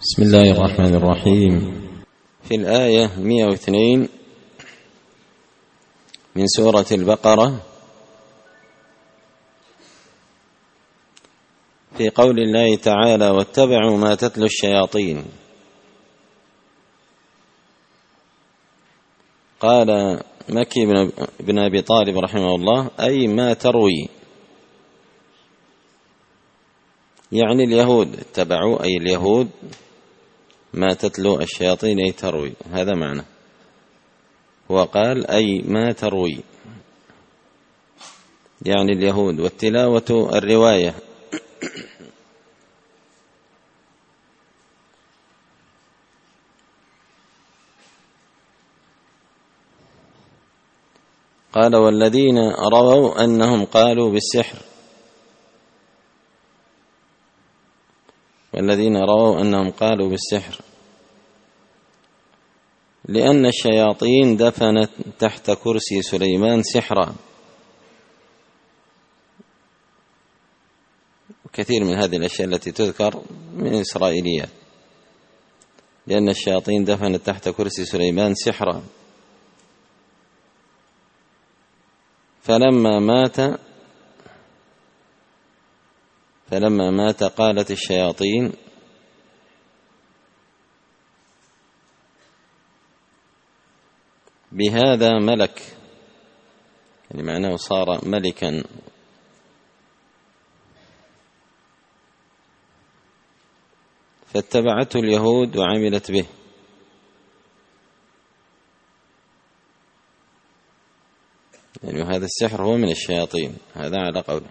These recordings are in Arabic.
بسم الله الرحمن الرحيم. في الآية 102 من سورة البقرة في قول الله تعالى: واتبعوا ما تتلو الشياطين. قال مكي بن أبي طالب رحمه الله: أي ما تروي، يعني اليهود اتبعوا، أي اليهود ما تتلو الشياطين أي تروي، هذا معنى. هو قال أي ما تروي، يعني اليهود، والتلاوة الرواية. قال والذين رووا أنهم قالوا بالسحر، والذين رووا أنهم قالوا بالسحر لأن الشياطين دفنت تحت كرسي سليمان سحرا. كثير من هذه الأشياء التي تذكر من إسرائيليات، لأن الشياطين دفنت تحت كرسي سليمان سحرا، فلما مات قالت الشياطين: بهذا ملك، يعني معناه صار ملكا، فاتبعته اليهود وعملت به. يعني هذا السحر هو من الشياطين، هذا على قوله.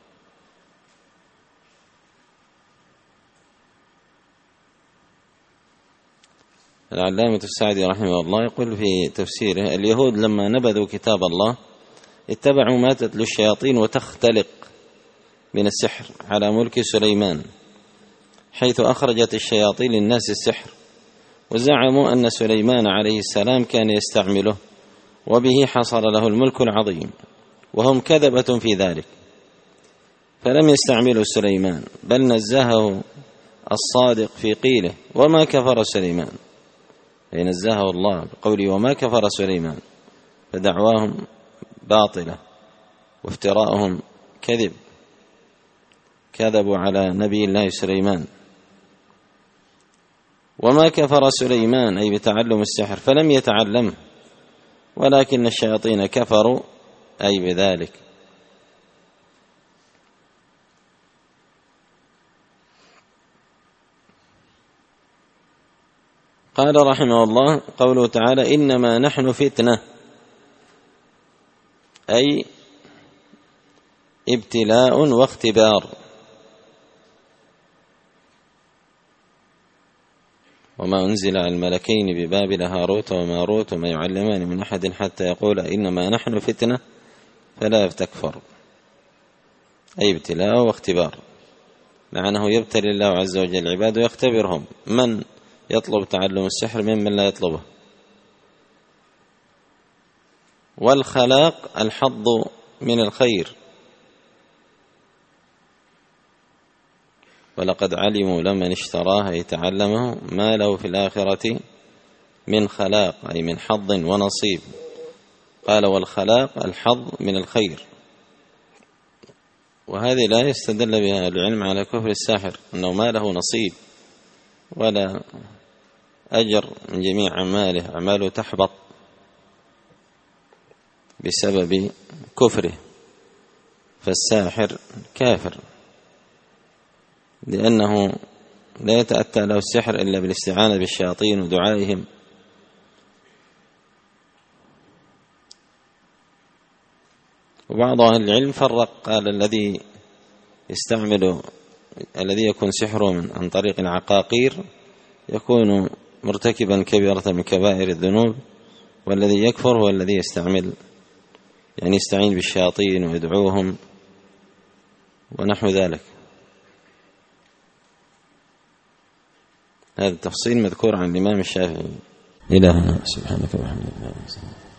العلامة السعدي رحمه الله يقول في تفسيره: اليهود لما نبذوا كتاب الله اتبعوا ما تتلو الشياطين وتختلق من السحر على ملك سليمان، حيث أخرجت الشياطين للناس السحر، وزعموا أن سليمان عليه السلام كان يستعمله وبه حصل له الملك العظيم، وهم كذبة في ذلك، فلم يستعملوا سليمان، بل نزهه الصادق في قيله: وما كفر سليمان، أي نزهه الله بقوله وما كفر سليمان. فدعواهم باطلة وافتراءهم كذب، كذبوا على نبي الله سليمان. وما كفر سليمان أي بتعلم السحر، فلم يتعلمه، ولكن الشياطين كفروا أي بذلك. قال رحمه الله: قوله تعالى: إنما نحن فتنة، أي ابتلاء واختبار. وما أنزل على الملكين ببابل هاروت وماروت وما يعلمان من أحد حتى يقول إنما نحن فتنة فلا تكفر، أي ابتلاء واختبار، معناه يبتلي الله عز وجل عباده ويختبرهم، من يطلب تعلم السحر ممن لا يطلبه. والخلاق الحظ من الخير، ولقد علموا لمن اشتراه يتعلمه ما له في الآخرة من خلاق، أي من حظ ونصيب. قال والخلاق الحظ من الخير. وهذه لا يستدل بها العلم على كفر الساحر، أنه ما له نصيب ولا أجر من جميع أعماله، أعماله تحبط بسبب كفره، فالساحر كافر، لأنه لا يتأتى له السحر إلا بالاستعانة بالشياطين ودعائهم. وبعض أهل العلم فرق، قال الذي يكون سحره عن طريق العقاقير يكون مرتكبا كبيرة من كبائر الذنوب، والذي يكفر هو الذي يستعين بالشياطين ويدعوهم ونحو ذلك. هذا التفصيل مذكور عن الإمام الشافعي. إلهنا سبحانك وبحمدك.